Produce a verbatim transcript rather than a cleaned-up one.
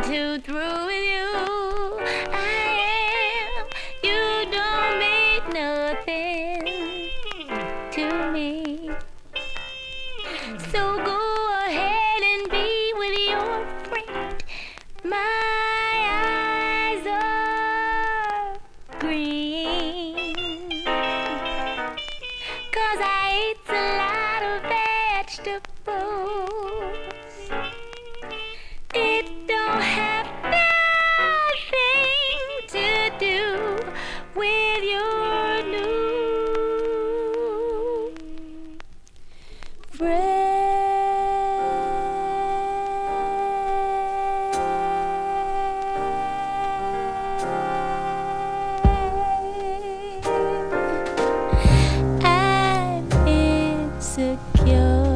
too through with you. I am. You don't mean nothing to me. So go ahead and be with your friend. My eyes are green, 'cause I eat a lot of vegetables. It don't have nothing to do with your new friend. I'm insecure.